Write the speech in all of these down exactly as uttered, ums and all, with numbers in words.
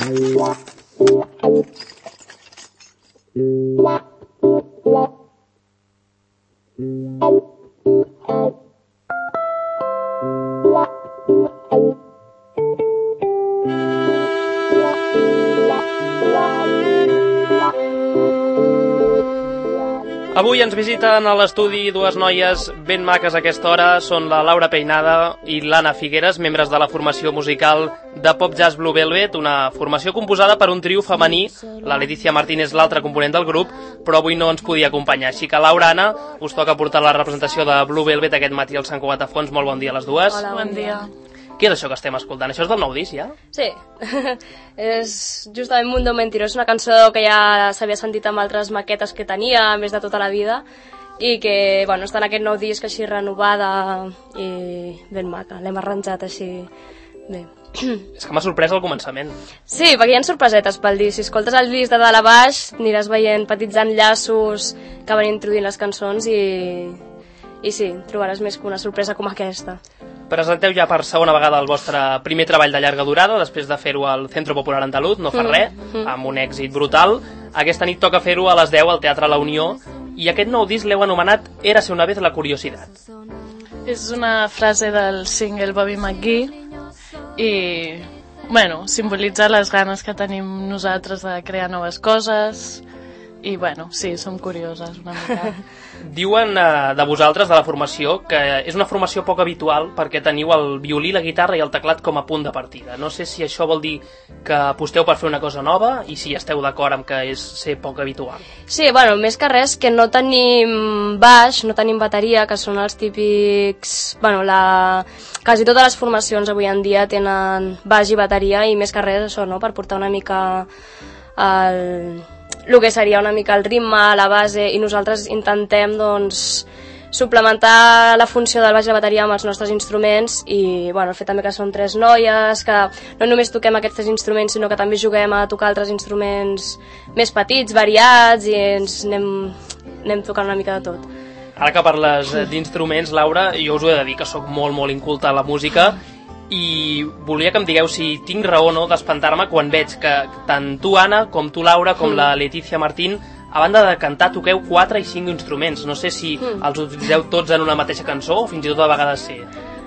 Avui ens visiten a l'estudi dues noies ben maques a aquesta hora. Són la Laura Peinada i l'Anna Figueres, membres de la formació musical de Pop Jazz Blue Velvet, una formació composada per un trio femení. La Leticia Martín és l'altra component del grup, però avui no ens podia acompanyar. Així que, Laura, Anna, us toca portar la representació de Blue Velvet aquest matí al Sant Cugat a Fons. Molt bon dia a les dues. Hola, bon dia. Què és això que estem escoltant? Això és del nou disc, ja? Sí, és justament Mundo Mentirós, una cançó que ja s'havia sentit amb altres maquetes que tenia, més de tota la vida, i que, bueno, està en aquest nou disc així renovada i ben maca. L'hem arranjat així bé. És que m'ha sorprès al començament. Sí, perquè hi ha sorpresetes pel disc. Si escoltes el disc de dalt a baix, aniràs veient petits enllaços que van introduint les cançons i, i sí, trobaràs més que una sorpresa com aquesta. Presenteu ja per segona vegada el vostre primer treball de llarga durada, després de fer-ho al Centro Popular Andaluz, no fa res, amb un èxit brutal. Aquesta nit toca fer-ho a les deu al Teatre La Unió, i aquest nou disc l'heu anomenat Érase una vez la curiositat. És una frase del single Bobby McGee i, bueno, simbolitza les ganes que tenim nosaltres de crear noves coses i, bueno, sí, som curioses una mica. Diuen eh, de vosaltres, de la formació, que és una formació poc habitual perquè teniu el violí, la guitarra i el teclat com a punt de partida. No sé si això vol dir que aposteu per fer una cosa nova i si esteu d'acord amb que és ser poc habitual. Sí, bueno, més que res que no tenim baix, no tenim bateria, que són els típics... Bueno, la... quasi totes les formacions avui en dia tenen baix i bateria i més que res això, no?, per portar una mica el... el que seria una mica el ritme, la base, i nosaltres intentem, doncs, suplementar la funció del baix i la bateria amb els nostres instruments i, bueno, el fet també que són tres noies, que no només toquem aquests tres instruments, sinó que també juguem a tocar altres instruments més petits, variats, i ens anem, anem tocant una mica de tot. Ara que parles d'instruments, Laura, jo us ho he de dir que sóc molt, molt inculta a la música, i volia que em digueu si tinc raó o no d'espantar-me quan veig que tant tu, Anna, com tu, Laura, com la Leticia Martín, a banda de cantar, toqueu quatre i cinc instruments. No sé si els utilitzeu tots en una mateixa cançó o fins i tot a vegades sí.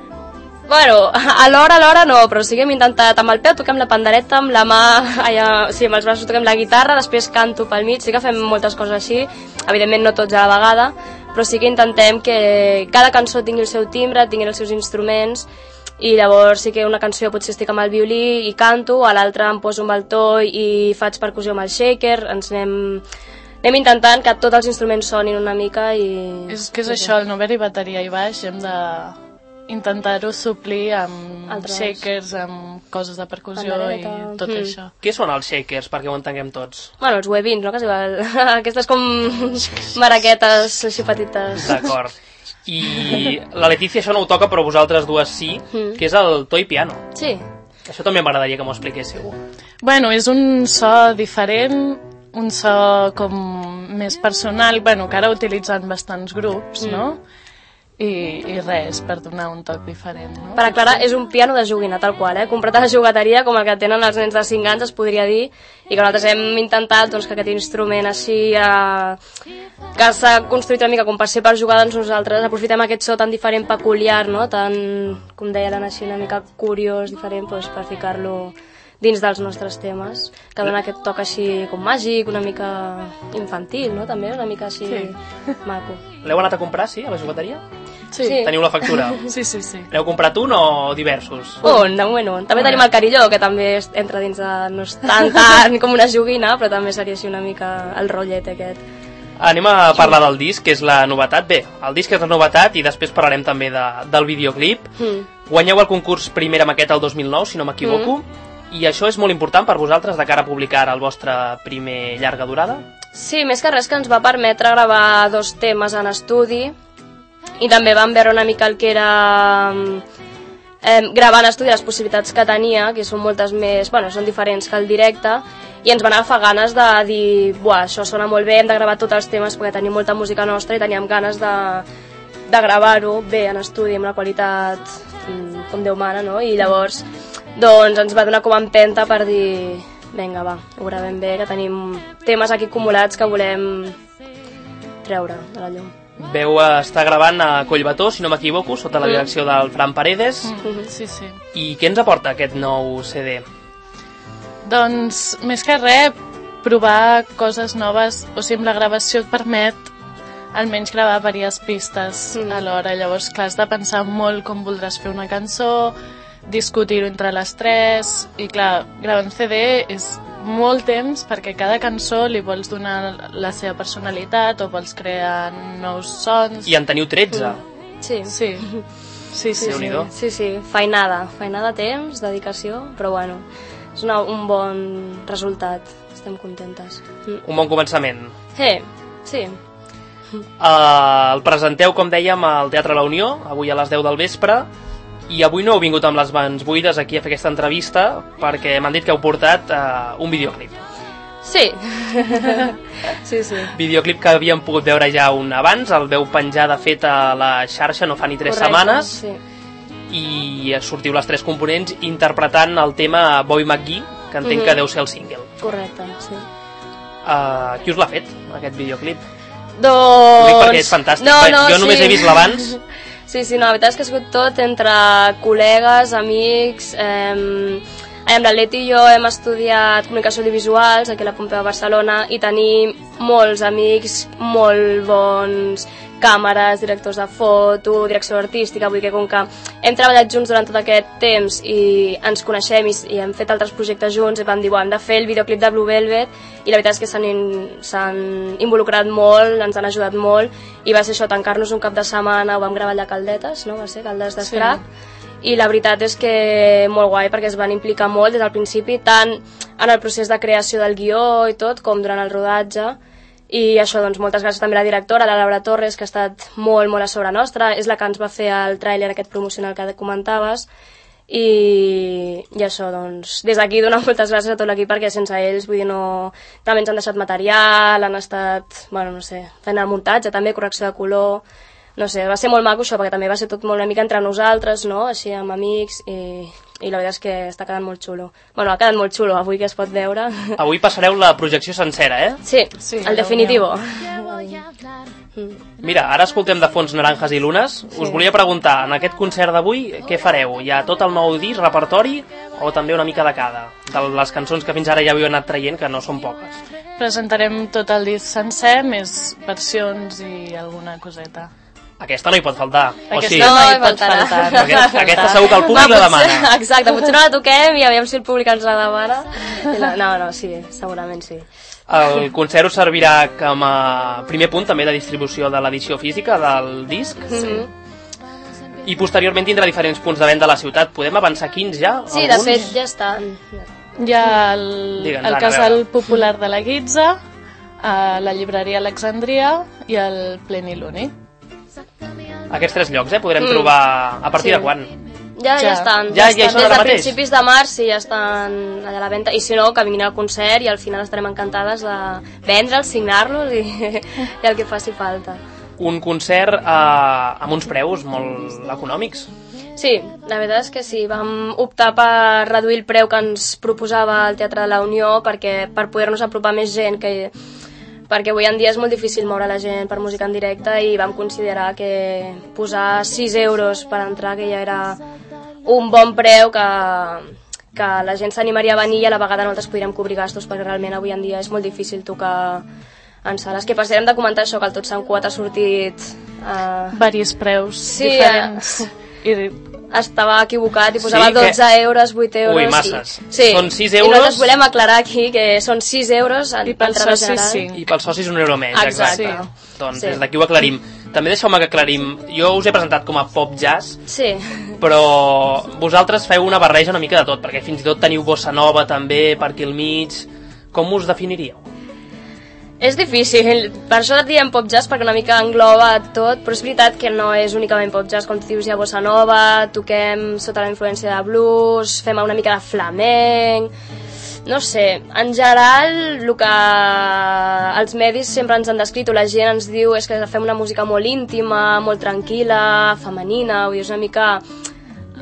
Bueno, alhora, alhora no, però sí que hem intentat amb el peu, toquem la pandereta, amb la mà, allà, sí, amb els braços toquem la guitarra, després canto pel mig, sí que fem moltes coses així, evidentment no tots a la vegada, però sí que intentem que cada cançó tingui el seu timbre, tingui els seus instruments, i llavors sí que una cançó potser estic amb el violí i canto, a l'altra em poso amb el to i faig percussió amb el shaker, ens anem, anem intentant que tots els instruments sonin una mica i... És que és això, el no haver-hi bateria i baix, hem de intentar-ho suplir amb altres shakers, amb coses de percussió Pandereta. I tot mm. això. Què són els shakers, perquè ho entenguem tots? Bueno, els webins, no? Que es igual. Aquestes com maraquetes així petites. D'acord. I la Leticia això no ho toca, però vosaltres dues sí, mm. que és el toy piano. Sí. Això també m'agradaria que m'ho expliquéssiu. Bueno, és un so diferent, un so com més personal, bueno, que ara utilitzen bastants grups, mm. no? I, i res, per donar un toc diferent, no? Per aclarar, és un piano de joguina, tal qual, eh? Comprat a la jugateria, com el que tenen els nens de cinc anys, es podria dir, i que nosaltres hem intentat doncs, que aquest instrument així, eh, que s'ha construït una mica com per ser per jugar, doncs nosaltres aprofitem aquest so tan diferent, peculiar, no? Tan, com deia l'Anna, així una mica curiós, diferent, doncs, per ficar-lo dins dels nostres temes, que dona aquest toc així com màgic, una mica infantil, no? També una mica així sí. Maco. L'heu anat a comprar, sí, a la jugateria? Sí. Teniu la factura? Sí, sí, sí. L'heu comprat un o diversos? Un, de moment un. També tenim el carilló, que també entra dins de... no és tan, tan com una joguina, però també seria així una mica el rotllet aquest. Anem a parlar del disc, que és la novetat. Bé, el disc és la novetat i després parlarem també de, del videoclip. Mm. Guanyeu el concurs Primera Maqueta el dos mil nou, si no m'equivoco, mm. i això és molt important per vosaltres de cara a publicar el vostre primer llarga durada? Sí, més que res que ens va permetre gravar dos temes en estudi i també vam veure una mica el que era eh, gravar en estudi, les possibilitats que tenia, que són moltes més, bueno, són diferents que el directe, i ens van agafar ganes de dir, buah, això sona molt bé, hem de gravar tots els temes perquè tenim molta música nostra i teníem ganes de, de gravar-ho bé en estudi, amb la qualitat com Déu mana, no? I llavors doncs ens va donar com a empenta per dir, vinga, va, ho gravem bé, que tenim temes aquí acumulats que volem treure de la llum. Veu estar gravant a Collbató, si no m'equivoco, sota la direcció del Fran Paredes. Mm, sí, sí. I què ens aporta aquest nou C D? Doncs, més que res, provar coses noves, o sigui, la gravació et permet almenys gravar diverses pistes mm. alhora. Llavors, clar, has de pensar molt com voldràs fer una cançó, discutir-ho entre les tres, i clar, gravar un C D és molt temps perquè cada cançó li vols donar la seva personalitat o vols crear nous sons. I en teniu tretze. Mm. Sí. Sí. Sí, sí, sí. Sí, sí, feinada, feinada temps, dedicació, però bueno, és una, un bon resultat, estem contentes. Mm. Un bon començament. Sí, sí. Uh, el presenteu, com dèiem, al Teatre La Unió, avui a les deu del vespre, i avui no heu vingut amb les mans buides aquí a fer aquesta entrevista perquè m'han dit que heu portat uh, un videoclip. Sí. sí, sí. Videoclip que havíem pogut veure ja un abans, el veu penjar de fet a la xarxa no fa ni tres Correcte, setmanes, sí. I sortiu les tres components interpretant el tema Bobby McGee, que entenc mm-hmm. que deu ser el single. Correcte, sí. Uh, qui us l'ha fet, aquest videoclip? Doncs... Ho dic perquè és fantàstic. No, no, jo només sí. he vist l'abans. Sí, sí, no, la veritat és que ha sigut tot entre col·legues, amics... Eh, la Leti i jo hem estudiat comunicació audiovisuals aquí a la Pompeu de Barcelona i tenim molts amics, molt bons càmeres, directors de foto, direcció artística, vull dir que com que hem treballat junts durant tot aquest temps i ens coneixem i, i hem fet altres projectes junts i vam dir, bueno, hem de fer el videoclip de Blue Velvet i la veritat és que s'han s'han involucrat molt, ens han ajudat molt i va ser això, tancar-nos un cap de setmana, ho vam gravar allà a Caldetes, no? Va ser Caldes d'Escrap, sí. I la veritat és que molt guai perquè es van implicar molt des del principi, tant en el procés de creació del guió i tot, com durant el rodatge. I això, doncs, moltes gràcies també a la directora, la Laura Torres, que ha estat molt, molt a sobre nostra, és la que ens va fer el tràiler aquest promocional que comentaves, i, i això, doncs, des d'aquí donar moltes gràcies a tot l'equip perquè sense ells, vull dir, no... també ens han deixat material, han estat, bueno, no sé, fent el muntatge també, correcció de color, no sé, va ser molt maco això, perquè també va ser tot molt una mica entre nosaltres, no?, així amb amics, i, i la veritat és que està quedant molt xulo. Bueno, ha quedat molt xulo, avui que es pot veure. Avui passareu la projecció sencera, eh? Sí, sí, el definitivo. Mira, ara escoltem de fons Naranjas i Lunes. Sí. Us volia preguntar, en aquest concert d'avui, què fareu? Hi ha tot el nou disc, repertori, o també una mica de cada? De les cançons que fins ara ja havíeu anat traient, que no són poques. Presentarem tot el disc sencer, més versions i alguna coseta. Aquesta no hi pot faltar. Aquesta o sigui, no hi pot faltar. Aquesta, aquesta segur que el públic la demana. Exacte, potser no la toquem i aviam si el públic ens la demana. No, no, sí, segurament sí. El concert us servirà com a primer punt també de distribució de l'edició física del disc. Sí. I posteriorment tindrà diferents punts de venda a la ciutat. Podem avançar quins ja? Sí, alguns? De fet ja estan. Hi ha el, Digue'ns, el Casal Popular de la Guitza, la llibreria Alexandria i el Pleniluni. Aquests tres llocs, eh? Podrem mm. trobar a partir sí. de quan? Ja, ja, ja estan. Ja, ja, ja estan. Des de principis de març sí, ja estan allà a la venda. I si no, que vinguin al concert i al final estarem encantades de vendre'ls, signar-los i, i el que faci falta. Un concert eh, amb uns preus molt econòmics. Sí, la veritat és que sí. Vam optar per reduir el preu que ens proposava el Teatre de la Unió perquè per poder-nos apropar més gent, que perquè avui en dia és molt difícil moure la gent per música en directe i vam considerar que posar sis euros per entrar, que ja era un bon preu, que, que la gent s'animaria a venir i a la vegada nosaltres podríem cobrir gastos, perquè realment avui en dia és molt difícil tocar en sales. Que per cert hem de comentar això, que el Tot Sant Quat ha sortit... Uh... Varis preus sí, diferents. Uh... I... estava equivocat i posava sí, dotze euros, vuit euros... Ui, masses. I... Sí. Són sis euros... I nosaltres volem aclarar aquí que són sis euros en I pels socis cinc. I pels socis un euro més, exacte. exacte. Sí. Doncs sí. Des d'aquí ho aclarim. També deixeu-me que aclarim. Jo us he presentat com a pop jazz, sí. però vosaltres feu una barreja una mica de tot, perquè fins i tot teniu bossa nova també per aquí al mig. Com us definiríeu? És difícil, per això et diem pop jazz, perquè una mica engloba tot, però és veritat que no és únicament pop jazz, com tu dius, hi ha bossa nova, toquem sota la influència de blues, fem una mica de flamenc, no sé, en general el que els medis sempre ens han descrit, o la gent ens diu, és que fem una música molt íntima, molt tranquil·la, femenina, vull dir, és una mica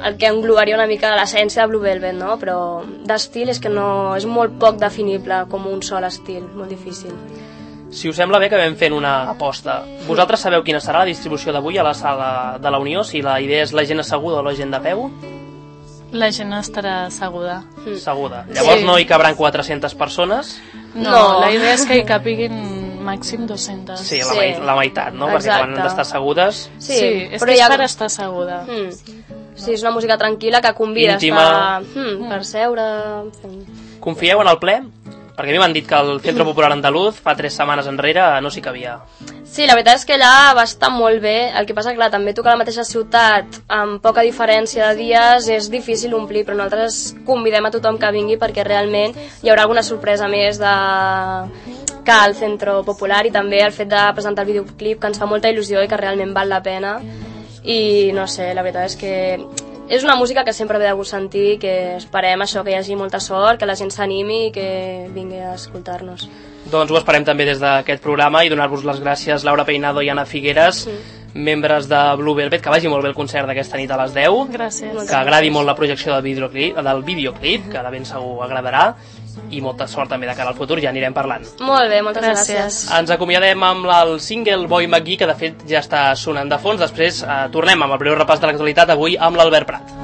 el que englobaria una mica l'essència de Blue Velvet, no? Però d'estil és que no, és molt poc definible com un sol estil, molt difícil. Si us sembla bé que vam fent una aposta. Vosaltres sabeu quina serà la distribució d'avui a la sala de la Unió? Si la idea és la gent asseguda o la gent de peu? La gent estarà asseguda. Mm. Asseguda. Llavors sí. No hi cabran quatre-centes persones? No, no, la idea és que hi capiguin màxim dues-centes. Sí, la, sí. la meitat, no? Exacte. Perquè quan han d'estar assegudes... Sí, sí, és que és ha... per estar asseguda. Mm. Sí, és una música tranquil·la que convida Íntima. a estar mm, per seure... Confieu en el ple? Perquè a mi m'han dit que el Centre Popular Andaluz fa tres setmanes enrere no s'hi cabia. Sí, la veritat és que allà va estar molt bé. El que passa, clar, també tocar la mateixa ciutat amb poca diferència de dies és difícil omplir, però nosaltres convidem a tothom que vingui perquè realment hi haurà alguna sorpresa més de... que al Centre Popular, i també el fet de presentar el videoclip, que ens fa molta il·lusió i que realment val la pena. I no sé, la veritat és que és una música que sempre ve de gust sentir, que esperem això, que hi hagi molta sort, que la gent s'animi i que vingui a escoltar-nos. Doncs ho esperem també des d'aquest programa i donar-vos les gràcies Laura Peinado i Anna Figueres, mm. membres de Blue Velvet, que vagi molt bé el concert d'aquesta nit a les deu. Gràcies. Que agradi molt la projecció del videoclip, del videoclip que de ben segur agradarà, i molta sort també de cara al futur, ja anirem parlant. Molt bé, moltes gràcies. gràcies. Ens acomiadem amb el single Boy McGee, que de fet ja està sonant de fons. Després eh, tornem amb el breu repàs de l'actualitat avui amb l'Albert Prat.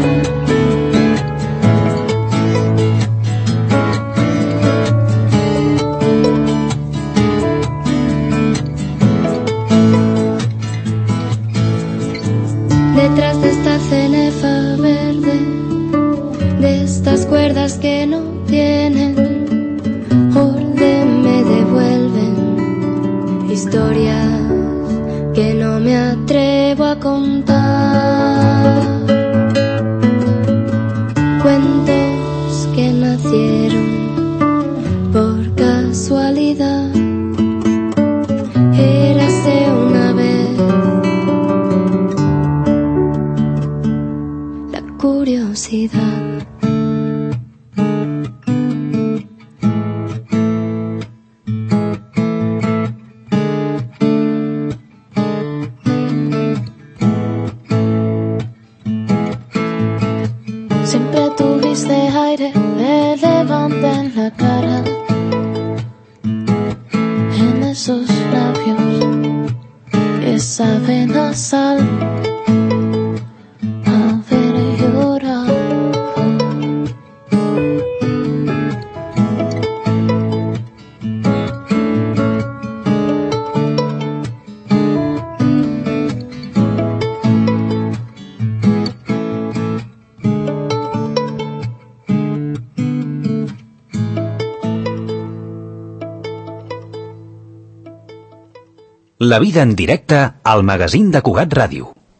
Detrás de esta cenefa verde, de estas cuerdas que no tienen orden, me devuelven historias que no me atrevo a contar, cuentos que nacieron por casualidad. Érase una vez la curiosidad. Siempre tuviste aire relevante en la cara, en esos labios que saben a sal, haber llorado. La vida en directe al magazín de Cugat Ràdio.